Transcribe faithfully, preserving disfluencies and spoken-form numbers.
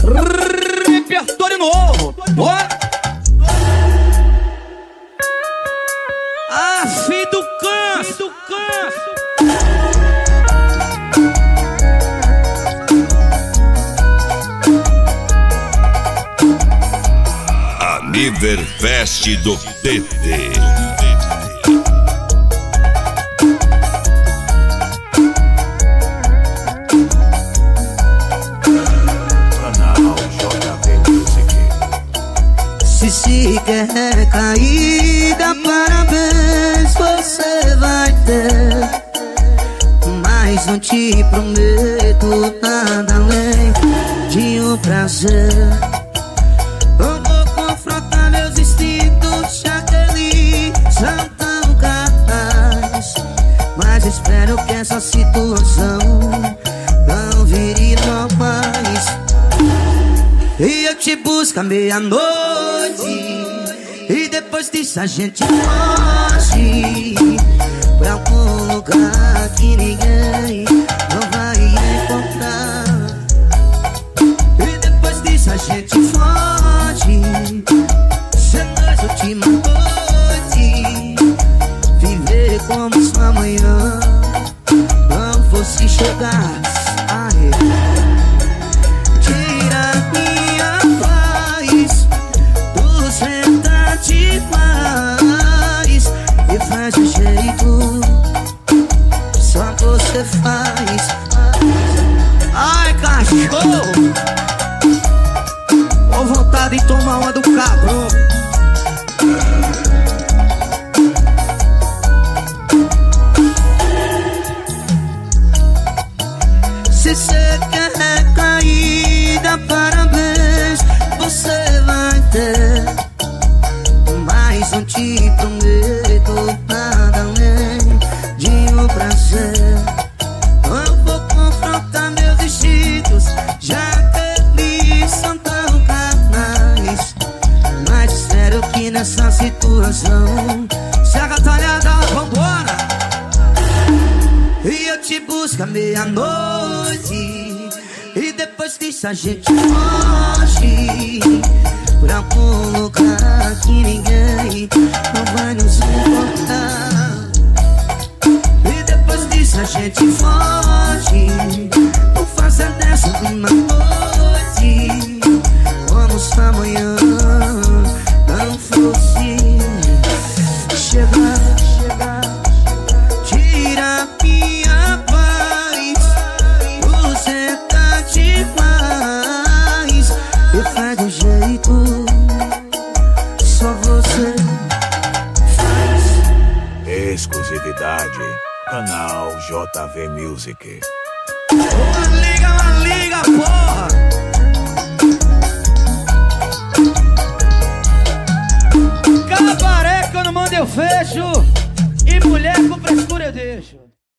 Repertório novo. Bora. Ah, filho do canso, do canso. Aniverfest do T T. Se se quer caída, parabéns, você vai ter. Mas não te prometo nada além de um prazer. Eu vou confrontar meus instintos, já que eles são tão carnais. Mas espero que essa situação não vire mais. E eu te busco à meia-noite, e depois disso a gente foge pra algum lugar que ninguém não vai encontrar. E depois disso a gente foge, ser nós última noite, viver como se amanhã não fosse chegar. Aê. Faz o jeito, só você faz. Ai, cachorro, com vontade de tomar uma do cabrão. Se cê quer caída, parabéns, você vai ter. Mas não te prometo nada além de um prazer. Eu vou confrontar meus instintos, já que eles são tão carnais. Mas espero que nessa situação se agatalhada, vambora. E eu te busco à meia-noite, e depois disso a gente foge pra algum lugar que ninguém não vai nos encontrar. E depois disso a gente foge, por fazer dessa uma noite como se amanhã não fosse chegar. Tira minha paz, você tá demais, e faz do jeito só você faz. Exclusividade, canal J V Music. Uma liga, uma liga, porra. Cabaré que eu não mando eu fecho, e mulher com frescura eu deixo.